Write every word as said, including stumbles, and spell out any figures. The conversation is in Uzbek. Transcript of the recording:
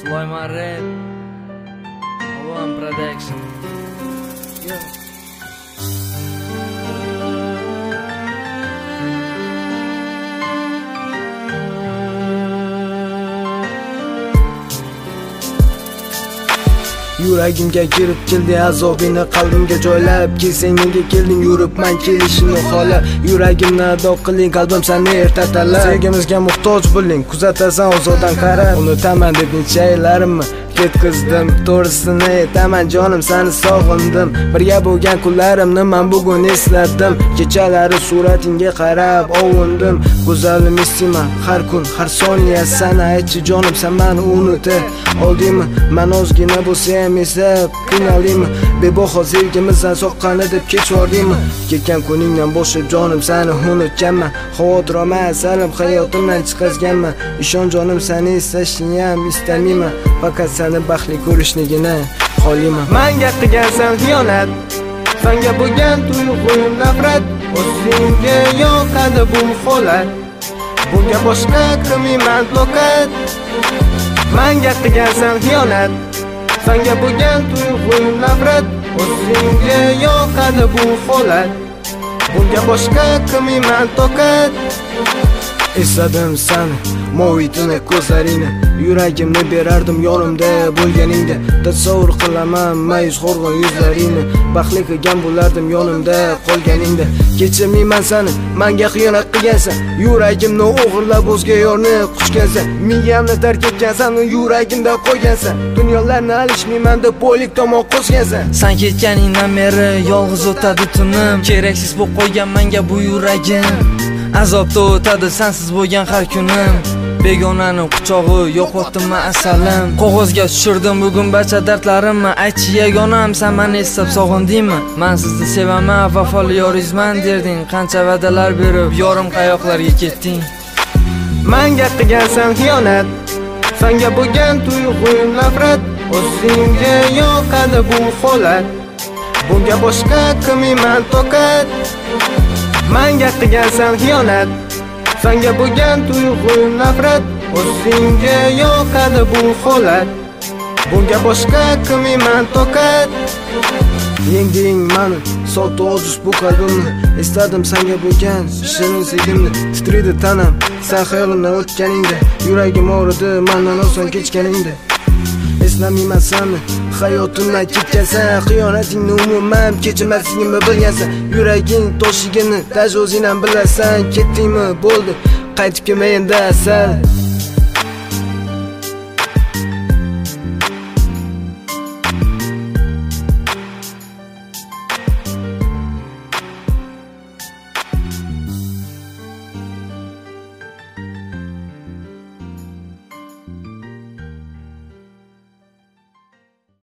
Loyman Rap, One Production. Yeah. Yuragimga kirib keldi azobini qalbimga joylab, kelsang nega kelding yuribman kelishini xola. Yuragimni ado qiling, qalbim seni ertatalab, sevgimizga muhtoj bo'ling, kuzatasan o'zodan qarab. Unutaman deb nechayilarimni ketkizdim, to'g'risini aytaman jonim seni sog'indim. Birga bo'lgan kunlarimni men bugun esladim, kechalari suratingga qarab ovundim. Go'zalim esima har kun har soniya sana aytchi jonim sen meni unutib oldingmi? Men ozgina bo'lsa ham eslab qiynaldingmi? Bebaho sevgimizdan soqqani deb kechvordingmi? Ketgan kuningdan boshlab jonim seni unutganman, xavotir olma salim hayotimdan chiqazganman. Ishon jonim seni eslashni ham istamayman, faqat seni baxtli ko'rishnigina xohlayman. Menga qilgansan xiyonat, senga bo'lgan tuyg'um nafrat, o'zingga yoqadi bu holat, bunga boshqa qilmayman toqat. Menga qilgansan xiyonat, senga bo'lgan tuyg'um nafrat, o'zingga yoqadi bu holat, bunga boshqa qilmayman toqat. Esladim seni, movitini ko'zlaringni, yuragimni berardim yonimda bo'lganingda. Tasavvur qilaman mayus horg'in yuzlaringni, baxtli qilgan bo'lardim yonimda qolganingda. Kechirmayman seni, menga xiyonat qilgansan, yuragimni o'g'irlab o'zga yorni quchgansan. Miyamni tark etgansan, yuragimda qo'ygansan, dunyolarni alishmayman deb bo'ylik tomon qo'shgansan. Sen ketganingdan beri yolg'iz o'tadi tunim, keraksiz bo'lib qo'ygan menga bu yuragim. Azobda o'tadi sensiz bo'lgan har kunim, begonaning quchog'i yo'qotdimmi asalim. Qog'ozga tushirdim bugun barcha dardlarimni, aytchi yagonam sen meni eslab sog'indingmi? Men sizni sevaman, vafoli yoringizman derding, qancha va'dalar berib yorim qayoqlarga ketding. Menga qilgansan xiyonat, senga bo'lgan tuyg'um nafrat, o'zingga yoqadi bu holat, bunga boshqa qilmayman toqat. Menga qilgansan xiyonat, senga bo'lgan tuyg'um nafrat, o'zingga yoqadi bu holat, bunga boshqa qilmayman toqat. Yengding meni, sotdi ojiz bu qalbimni, esladim senga bo'lgan shirin sevgimni. Titraydi tanam sen xayolimdan o'tganingda, yuragim og'ridi mendan oson kechganingda. Eslamayman seni, hayotimdan ketgansan, xiyonatingni umuman kechirmasligimni bilgansan. Yuraging toshigini tajozingdan bilasan, ketdingmi bo'ldi qaytib kelma endi asal.